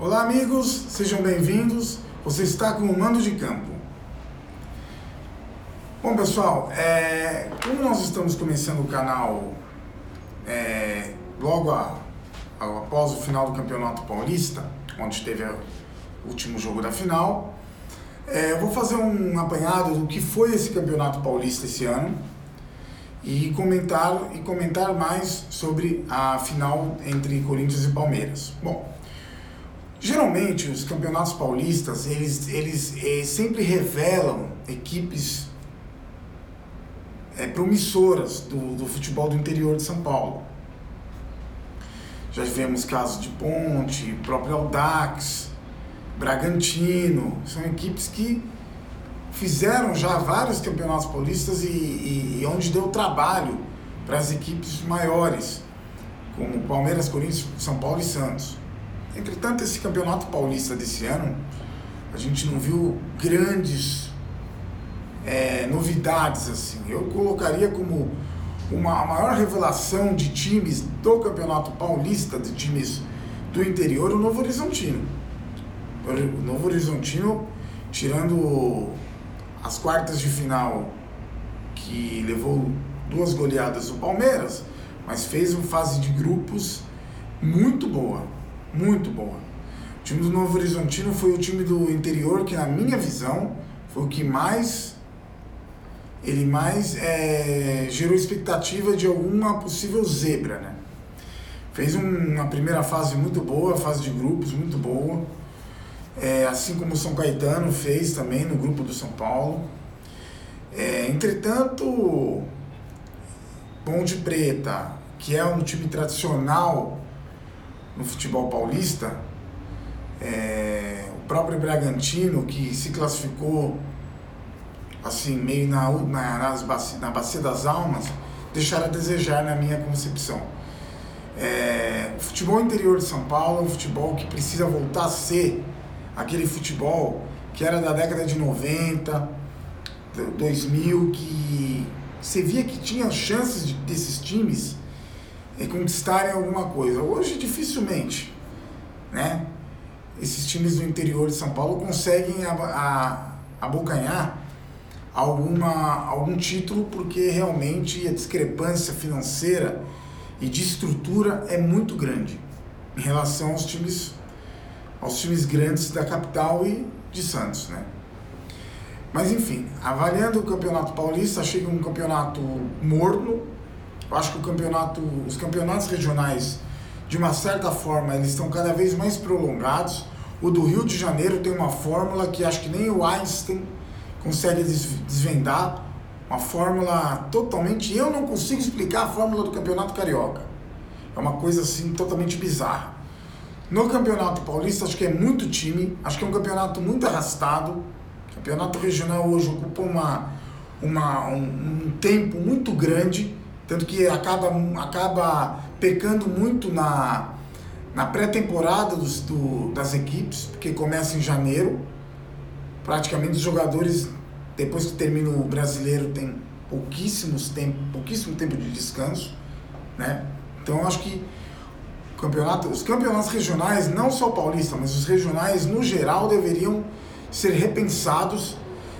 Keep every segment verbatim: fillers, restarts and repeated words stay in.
Olá amigos, sejam bem-vindos. Você está com o Mando de Campo. Bom pessoal, é, como nós estamos começando o canal é, logo a, a, após o final do Campeonato Paulista, onde teve o último jogo da final, é, eu vou fazer um apanhado do que foi esse Campeonato Paulista esse ano e comentar, e comentar mais sobre a final entre Corinthians e Palmeiras. Bom, geralmente os campeonatos paulistas, eles, eles, eles sempre revelam equipes é, promissoras do, do futebol do interior de São Paulo. Já tivemos casos de Ponte, próprio Audax, Bragantino, são equipes que fizeram já vários campeonatos paulistas e, e, e onde deu trabalho para as equipes maiores, como Palmeiras, Corinthians, São Paulo e Santos. Entretanto, esse campeonato paulista desse ano, a gente não viu grandes é, novidades assim. Eu colocaria como uma a maior revelação de times do campeonato paulista, de times do interior, o Novo Horizontino. O Novo Horizontino, tirando as quartas de final, que levou duas goleadas do Palmeiras, mas fez uma fase de grupos muito boa. Muito boa. O time do Novo Horizontino foi o time do interior que, na minha visão, foi o que mais ele mais é, gerou expectativa de alguma possível zebra, né? Fez um, uma primeira fase muito boa, fase de grupos muito boa, é, assim como o São Caetano fez também no grupo do São Paulo. É, entretanto, Ponte Preta, que é um time tradicional no futebol paulista, é, o próprio Bragantino, que se classificou assim meio na, na, nas bacia, na bacia das almas, deixaram a desejar na minha concepção. É, o futebol interior de São Paulo é um futebol que precisa voltar a ser aquele futebol que era da década de noventa, dois mil, que você via que tinha chances de, desses times e conquistarem alguma coisa. Hoje, dificilmente, né, esses times do interior de São Paulo conseguem a, a, abocanhar alguma, algum título, porque realmente a discrepância financeira e de estrutura é muito grande em relação aos times, aos times grandes da capital e de Santos, né? Mas enfim, avaliando o Campeonato Paulista, achei que um campeonato morno. Eu acho que o campeonato, os campeonatos regionais, de uma certa forma, eles estão cada vez mais prolongados. O do Rio de Janeiro tem uma fórmula que acho que nem o Einstein consegue desvendar. Uma fórmula totalmente... Eu não consigo explicar a fórmula do Campeonato Carioca. É uma coisa assim totalmente bizarra. No Campeonato Paulista, acho que é muito time. Acho que é um campeonato muito arrastado. O campeonato regional hoje ocupa uma, uma, um, um tempo muito grande. Tanto que acaba, acaba pecando muito na, na pré-temporada dos, do, das equipes, porque começa em janeiro. Praticamente os jogadores, depois que termina o brasileiro, tem pouquíssimos tempo, pouquíssimo tempo de descanso, né? Então eu acho que o campeonato, os campeonatos regionais, não só o paulista, mas os regionais no geral deveriam ser repensados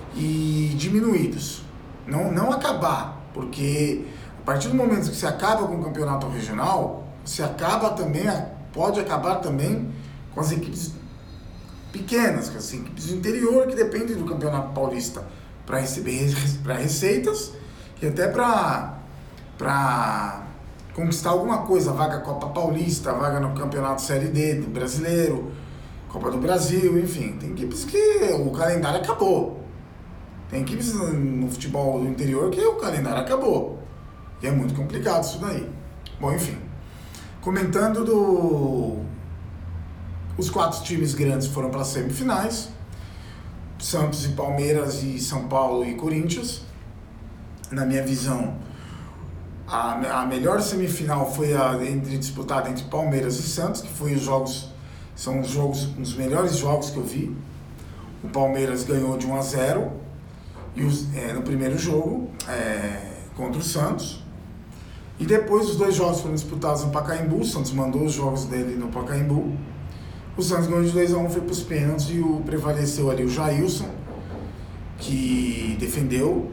e diminuídos. Não, não acabar, porque a partir do momento que você acaba com o campeonato regional, você acaba também, pode acabar também com as equipes pequenas, com as equipes do interior que dependem do campeonato paulista para receber para receitas e até para para conquistar alguma coisa, vaga Copa Paulista, vaga no campeonato Série D do brasileiro, Copa do Brasil, enfim, tem equipes que o calendário acabou. Tem equipes no futebol do interior que o calendário acabou. E é muito complicado isso daí. Bom, enfim. Comentando do... Os quatro times grandes foram para as semifinais. Santos e Palmeiras e São Paulo e Corinthians. Na minha visão, a, a melhor semifinal foi a entre, disputada entre Palmeiras e Santos, que foi os jogos... São os jogos, os melhores jogos que eu vi. O Palmeiras ganhou de um a zero e os, é, no primeiro jogo é, contra o Santos. E depois os dois jogos foram disputados no Pacaembu. O Santos mandou os jogos dele no Pacaembu. O Santos ganhou de dois a um, foi para os pênaltis e o, prevaleceu ali o Jailson, que defendeu,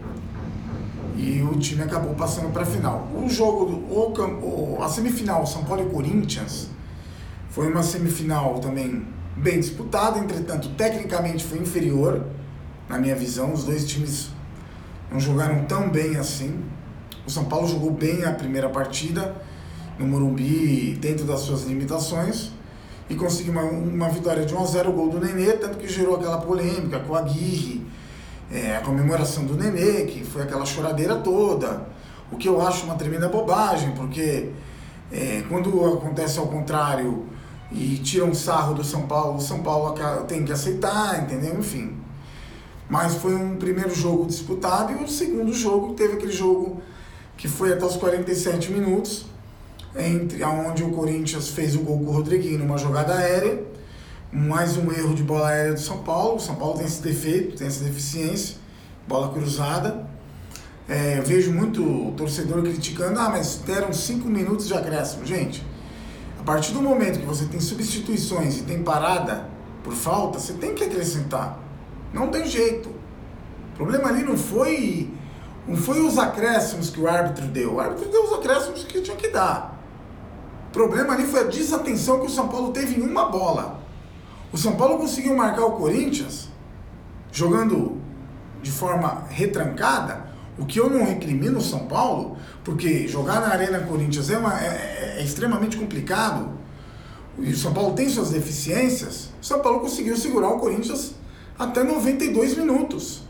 e o time acabou passando para a final. O jogo, do, o, a semifinal, São Paulo e Corinthians, foi uma semifinal também bem disputada, entretanto, tecnicamente foi inferior, na minha visão. Os dois times não jogaram tão bem assim. O São Paulo jogou bem a primeira partida, no Morumbi, dentro das suas limitações, e conseguiu uma, uma vitória de um a zero, o gol do Nenê, tanto que gerou aquela polêmica com a Aguirre, é, a comemoração do Nenê, que foi aquela choradeira toda, o que eu acho uma tremenda bobagem, porque é, quando acontece ao contrário e tiram um sarro do São Paulo, o São Paulo tem que aceitar, entendeu? Enfim. Mas foi um primeiro jogo disputado, e o segundo jogo teve aquele jogo que foi até os quarenta e sete minutos, entre, onde o Corinthians fez o gol com o Rodriguinho numa jogada aérea, mais um erro de bola aérea do São Paulo. O São Paulo tem esse defeito, tem essa deficiência, bola cruzada. É, vejo muito torcedor criticando, ah, mas deram cinco minutos de acréscimo. Gente, a partir do momento que você tem substituições e tem parada por falta, você tem que acrescentar. Não tem jeito. O problema ali não foi, não foi os acréscimos que o árbitro deu. O árbitro deu os acréscimos que tinha que dar. O problema ali foi a desatenção que o São Paulo teve em uma bola. O São Paulo conseguiu marcar o Corinthians jogando de forma retrancada, o que eu não recrimino o São Paulo, porque jogar na Arena Corinthians é, uma, é, é extremamente complicado, e o São Paulo tem suas deficiências. O São Paulo conseguiu segurar o Corinthians até noventa e dois minutos,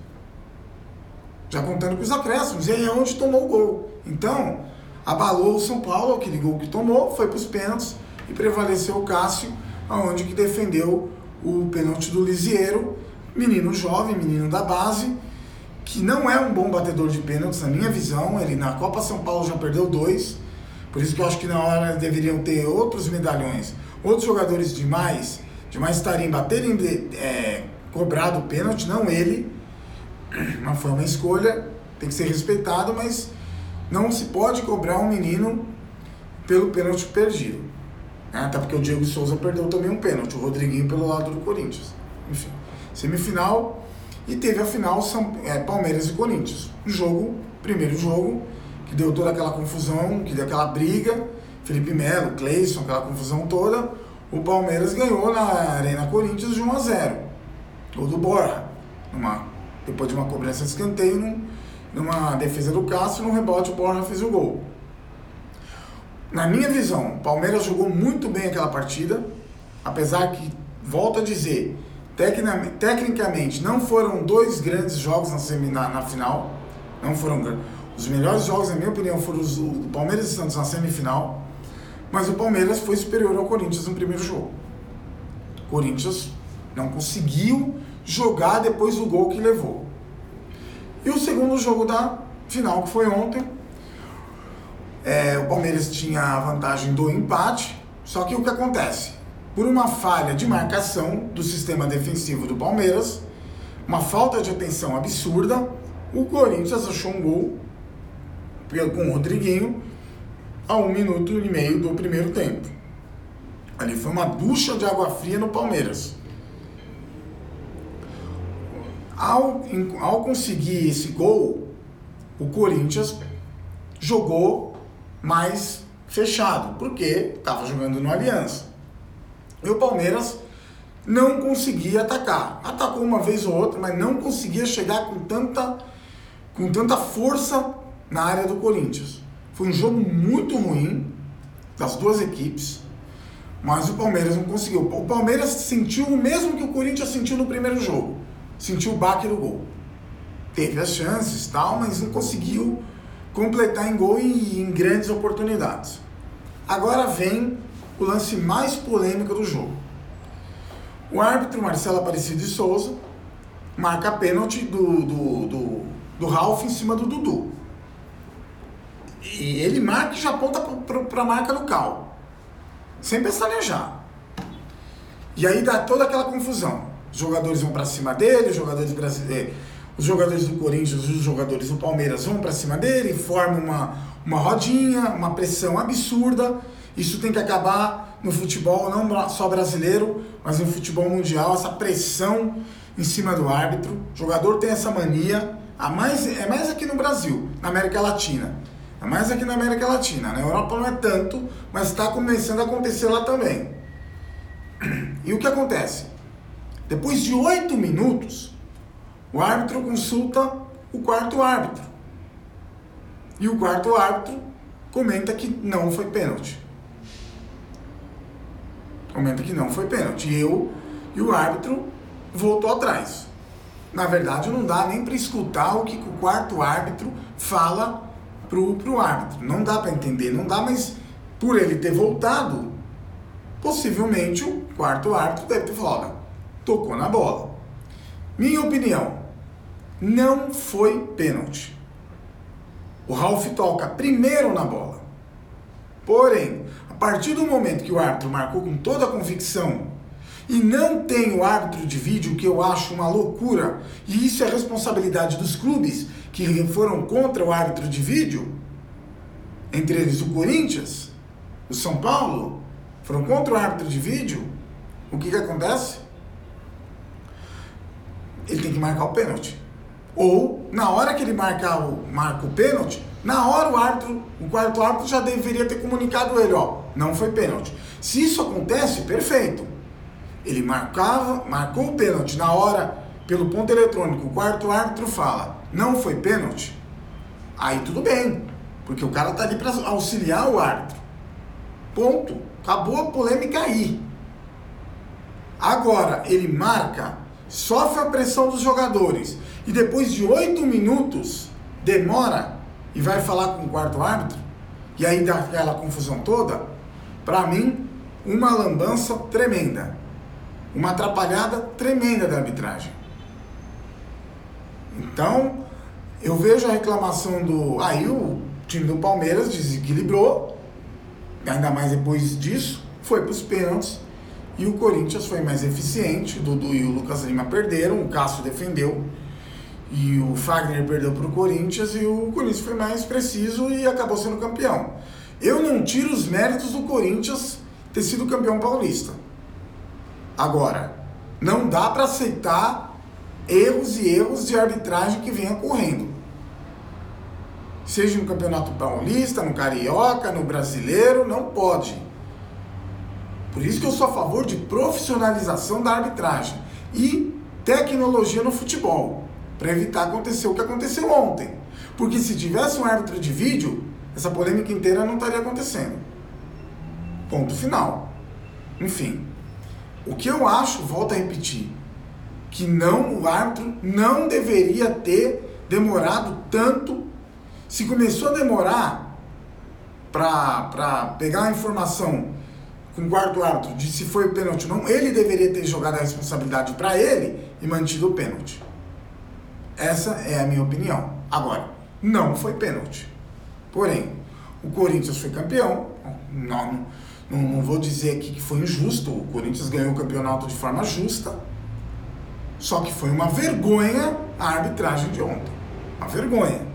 já contando com os acréscimos, e aí é onde tomou o gol. Então, abalou o São Paulo, aquele gol que tomou, foi para os pênaltis e prevaleceu o Cássio, aonde que defendeu o pênalti do Lisiero, menino jovem, menino da base, que não é um bom batedor de pênaltis, na minha visão. Ele na Copa São Paulo já perdeu dois, por isso que eu acho que na hora deveriam ter outros medalhões, outros jogadores de mais, de mais tarimba terem é, cobrado o pênalti, não ele. Mas foi uma escolha, tem que ser respeitado, mas não se pode cobrar um menino pelo pênalti perdido. Até porque o Diego Souza perdeu também um pênalti, o Rodriguinho pelo lado do Corinthians. Enfim, semifinal, e teve a final São, é, Palmeiras e Corinthians. O jogo, primeiro jogo, que deu toda aquela confusão, que deu aquela briga, Felipe Melo, Cleison, aquela confusão toda. O Palmeiras ganhou na Arena Corinthians de um a zero. Gol do Borja, numa, depois de uma cobrança de escanteio, num, numa defesa do Cássio, no rebote o Borja fez o gol. Na minha visão, o Palmeiras jogou muito bem aquela partida, apesar que, volto a dizer, tecnicamente não foram dois grandes jogos na, semi, na, na final, não foram os melhores jogos, na minha opinião, foram os do Palmeiras e Santos na semifinal, mas o Palmeiras foi superior ao Corinthians no primeiro jogo. O Corinthians não conseguiu jogar depois do gol que levou. E o segundo jogo da final, que foi ontem, É, o Palmeiras tinha a vantagem do empate, só que o que acontece? Por uma falha de marcação do sistema defensivo do Palmeiras, uma falta de atenção absurda, o Corinthians achou um gol com o Rodriguinho a um minuto e meio do primeiro tempo. Ali foi uma ducha de água fria no Palmeiras. Ao, ao conseguir esse gol, o Corinthians jogou mais fechado, porque estava jogando no Aliança. E o Palmeiras não conseguia atacar. Atacou uma vez ou outra, mas não conseguia chegar com tanta, com tanta força na área do Corinthians. Foi um jogo muito ruim das duas equipes, mas o Palmeiras não conseguiu. O Palmeiras sentiu o mesmo que o Corinthians sentiu no primeiro jogo. Sentiu o baque do gol. Teve as chances e tal, mas não conseguiu completar em gol e em grandes oportunidades. Agora vem o lance mais polêmico do jogo. O árbitro Marcelo Aparecido de Souza marca a pênalti do, do, do, do Ralf em cima do Dudu. E ele marca e já aponta para a marca do Cal, sem pestanejar. E aí dá toda aquela confusão. Os jogadores vão para cima dele, os jogadores brasileiros, os jogadores do Corinthians, os jogadores do Palmeiras vão para cima dele, formam uma, uma rodinha, uma pressão absurda. Isso tem que acabar, no futebol, não só brasileiro, mas no futebol mundial, essa pressão em cima do árbitro. O jogador tem essa mania, a mais, é mais aqui no Brasil, na América Latina. É mais aqui na América Latina. Na Europa não é tanto, mas está começando a acontecer lá também. E o que acontece? Depois de oito minutos, o árbitro consulta o quarto árbitro. E o quarto árbitro comenta que não foi pênalti. Comenta que não foi pênalti. E eu e o árbitro voltou atrás. Na verdade, não dá nem para escutar o que o quarto árbitro fala pro, pro árbitro. Não dá para entender, não dá, mas por ele ter voltado, possivelmente o quarto árbitro deve ter falado, olha, tocou na bola. Minha opinião, não foi pênalti. O Ralf toca primeiro na bola. Porém, a partir do momento que o árbitro marcou com toda a convicção e não tem o árbitro de vídeo, que eu acho uma loucura, e isso é responsabilidade dos clubes que foram contra o árbitro de vídeo, entre eles o Corinthians, o São Paulo, foram contra o árbitro de vídeo, o que que acontece? Ele tem que marcar o pênalti. Ou, na hora que ele marcar o, marca o pênalti, na hora o árbitro, o quarto árbitro já deveria ter comunicado ele, ó, não foi pênalti. Se isso acontece, perfeito. Ele marcava, marcou o pênalti, na hora, pelo ponto eletrônico, o quarto árbitro fala, não foi pênalti, aí tudo bem, porque o cara tá ali para auxiliar o árbitro. Ponto. Acabou a polêmica aí. Agora, ele marca, sofre a pressão dos jogadores, e depois de oito minutos, demora, e vai falar com o quarto árbitro, e aí dá aquela confusão toda, pra mim, uma lambança tremenda. Uma atrapalhada tremenda da arbitragem. Então, eu vejo a reclamação do... Aí o time do Palmeiras desequilibrou, ainda mais depois disso, foi para os pênaltis, e o Corinthians foi mais eficiente, o Dudu e o Lucas Lima perderam, o Cássio defendeu, e o Fagner perdeu para o Corinthians, e o Corinthians foi mais preciso e acabou sendo campeão. Eu não tiro os méritos do Corinthians ter sido campeão paulista. Agora, não dá para aceitar erros e erros de arbitragem que venham ocorrendo. Seja no Campeonato Paulista, no Carioca, no Brasileiro, não pode. Por isso que eu sou a favor de profissionalização da arbitragem e tecnologia no futebol, para evitar acontecer o que aconteceu ontem. Porque se tivesse um árbitro de vídeo, essa polêmica inteira não estaria acontecendo. Ponto final. Enfim. O que eu acho, volto a repetir, que não, o árbitro não deveria ter demorado tanto. Se começou a demorar para pegar a informação com o quarto árbitro de se foi pênalti ou não, ele deveria ter jogado a responsabilidade para ele e mantido o pênalti. Essa é a minha opinião. Agora, não foi pênalti. Porém, o Corinthians foi campeão, não... Não, não vou dizer aqui que foi injusto, o Corinthians ganhou o campeonato de forma justa, só que foi uma vergonha a arbitragem de ontem. Uma vergonha.